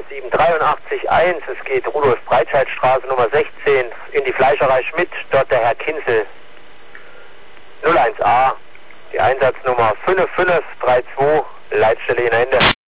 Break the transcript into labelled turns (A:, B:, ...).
A: 78381, es geht Rudolf-Breitscheid-Straße Nummer 16 in die Fleischerei Schmidt, dort der Herr Kinzel. 01A, die Einsatznummer 5532, Leitstelle in Ende.